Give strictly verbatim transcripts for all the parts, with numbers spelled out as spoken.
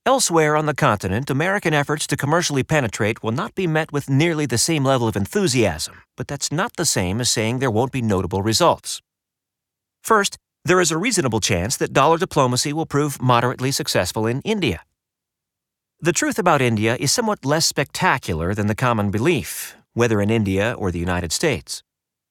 Elsewhere on the continent, American efforts to commercially penetrate will not be met with nearly the same level of enthusiasm, but that's not the same as saying there won't be notable results. First, there is a reasonable chance that dollar diplomacy will prove moderately successful in India. The truth about India is somewhat less spectacular than the common belief, whether in India or the United States.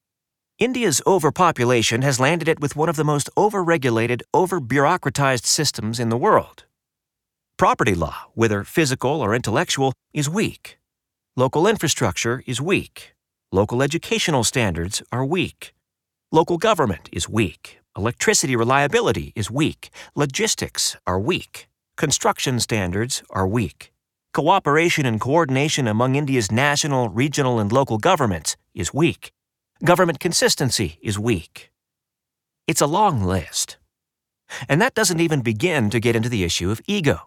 India's overpopulation has landed it with one of the most over-regulated, over-bureaucratized systems in the world. Property law, whether physical or intellectual, is weak. Local infrastructure is weak. Local educational standards are weak. Local government is weak. Electricity reliability is weak. Logistics are weak. Construction standards are weak. Cooperation and coordination among India's national, regional, and local governments is weak. Government consistency is weak. It's a long list. And that doesn't even begin to get into the issue of ego.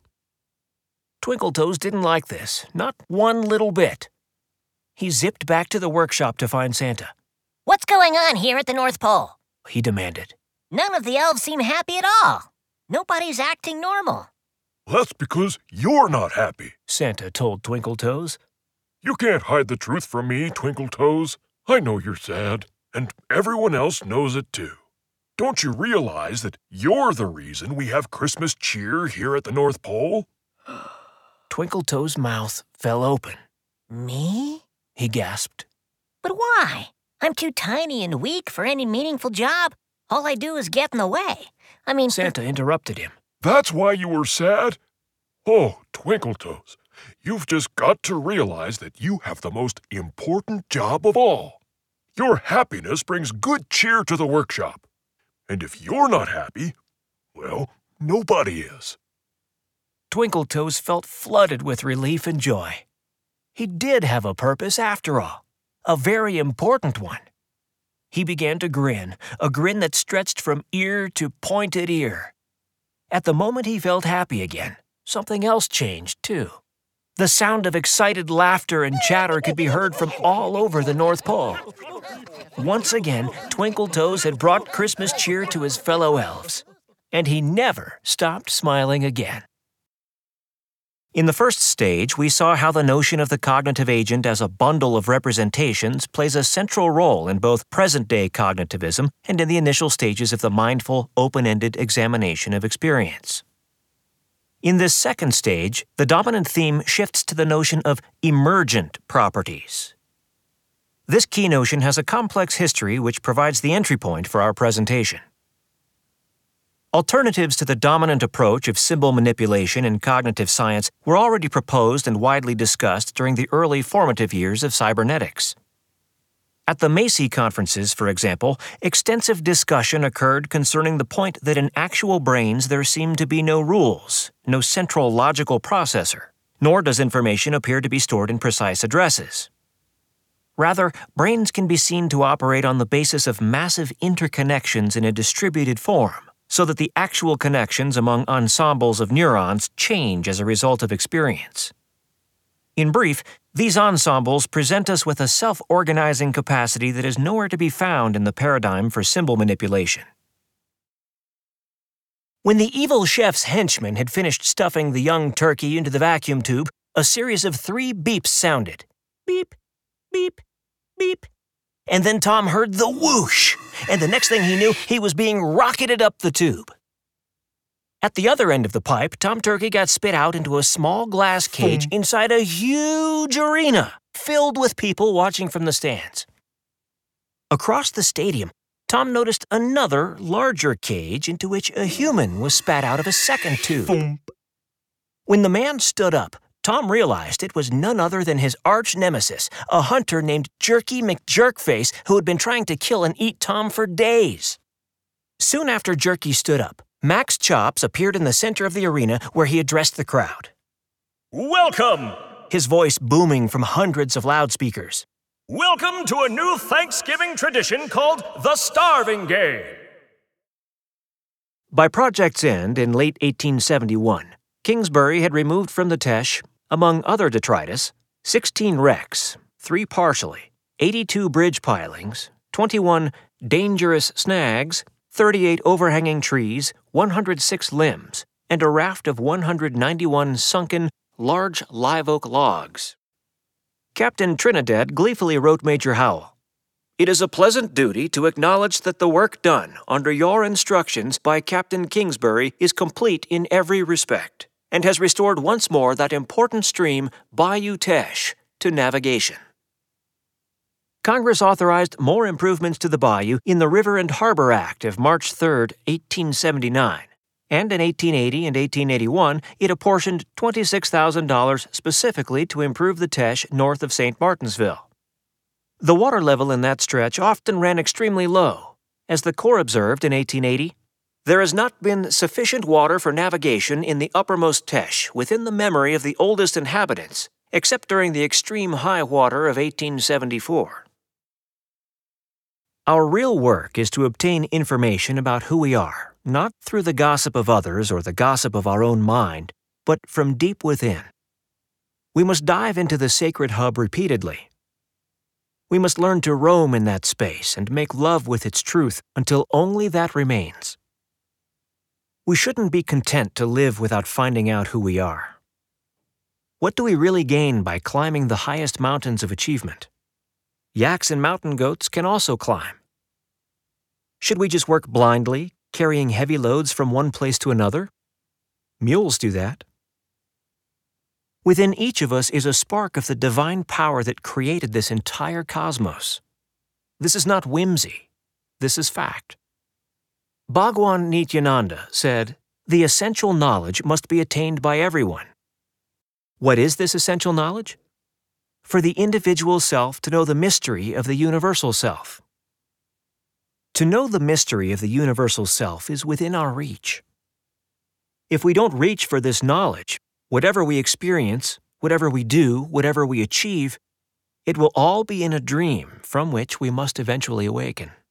Twinkletoes didn't like this, not one little bit. He zipped back to the workshop to find Santa. "What's going on here at the North Pole?" he demanded. "None of the elves seem happy at all. Nobody's acting normal." "That's because you're not happy," Santa told Twinkletoes. "You can't hide the truth from me, Twinkletoes. I know you're sad, and everyone else knows it too. Don't you realize that you're the reason we have Christmas cheer here at the North Pole?" Twinkletoes' mouth fell open. "Me?" he gasped. "But why? I'm too tiny and weak for any meaningful job. All I do is get in the way. I mean..." Santa interrupted him. "That's why you were sad? Oh, Twinkletoes, you've just got to realize that you have the most important job of all. Your happiness brings good cheer to the workshop. And if you're not happy, well, nobody is." Twinkletoes felt flooded with relief and joy. He did have a purpose after all, a very important one. He began to grin, a grin that stretched from ear to pointed ear. At the moment he felt happy again, something else changed too. The sound of excited laughter and chatter could be heard from all over the North Pole. Once again, Twinkletoes had brought Christmas cheer to his fellow elves, and he never stopped smiling again. In the first stage, we saw how the notion of the cognitive agent as a bundle of representations plays a central role in both present-day cognitivism and in the initial stages of the mindful, open-ended examination of experience. In this second stage, the dominant theme shifts to the notion of emergent properties. This key notion has a complex history which provides the entry point for our presentation. Alternatives to the dominant approach of symbol manipulation in cognitive science were already proposed and widely discussed during the early formative years of cybernetics. At the Macy conferences, for example, extensive discussion occurred concerning the point that in actual brains there seem to be no rules, no central logical processor, nor does information appear to be stored in precise addresses. Rather, brains can be seen to operate on the basis of massive interconnections in a distributed form, so that the actual connections among ensembles of neurons change as a result of experience. In brief, these ensembles present us with a self-organizing capacity that is nowhere to be found in the paradigm for symbol manipulation. When the evil chef's henchman had finished stuffing the young turkey into the vacuum tube, a series of three beeps sounded. Beep, beep, beep. And then Tom heard the whoosh, and the next thing he knew, he was being rocketed up the tube. At the other end of the pipe, Tom Turkey got spit out into a small glass cage inside a huge arena filled with people watching from the stands. Across the stadium, Tom noticed another, larger cage into which a human was spat out of a second tube. When the man stood up, Tom realized it was none other than his arch-nemesis, a hunter named Jerky McJerkface who had been trying to kill and eat Tom for days. Soon after Jerky stood up, Max Chops appeared in the center of the arena where he addressed the crowd. "Welcome!" his voice booming from hundreds of loudspeakers. "Welcome to a new Thanksgiving tradition called the Starving Game." By project's end in late eighteen seventy-one, Kingsbury had removed from the Teche, among other detritus, sixteen wrecks, three partially, eighty-two bridge pilings, twenty-one dangerous snags, thirty-eight overhanging trees, one hundred six limbs, and a raft of one hundred ninety-one sunken, large live oak logs. Captain Trinidad gleefully wrote Major Howell, "It is a pleasant duty to acknowledge that the work done under your instructions by Captain Kingsbury is complete in every respect, and has restored once more that important stream, Bayou Teche, to navigation." Congress authorized more improvements to the bayou in the River and Harbor Act of March third, eighteen seventy-nine, and in eighteen eighty and eighteen eighty-one it apportioned twenty-six thousand dollars specifically to improve the Teche north of Saint Martinsville. The water level in that stretch often ran extremely low. As the Corps observed in eighteen eighty, "There has not been sufficient water for navigation in the uppermost Teche within the memory of the oldest inhabitants, except during the extreme high water of eighteen seventy-four. Our real work is to obtain information about who we are, not through the gossip of others or the gossip of our own mind, but from deep within. We must dive into the sacred hub repeatedly. We must learn to roam in that space and make love with its truth until only that remains. We shouldn't be content to live without finding out who we are. What do we really gain by climbing the highest mountains of achievement? Yaks and mountain goats can also climb. Should we just work blindly, carrying heavy loads from one place to another? Mules do that. Within each of us is a spark of the divine power that created this entire cosmos. This is not whimsy. This is fact. Bhagwan Nityananda said, "The essential knowledge must be attained by everyone." What is this essential knowledge? For the individual self to know the mystery of the universal self. To know the mystery of the universal self is within our reach. If we don't reach for this knowledge, whatever we experience, whatever we do, whatever we achieve, it will all be in a dream from which we must eventually awaken.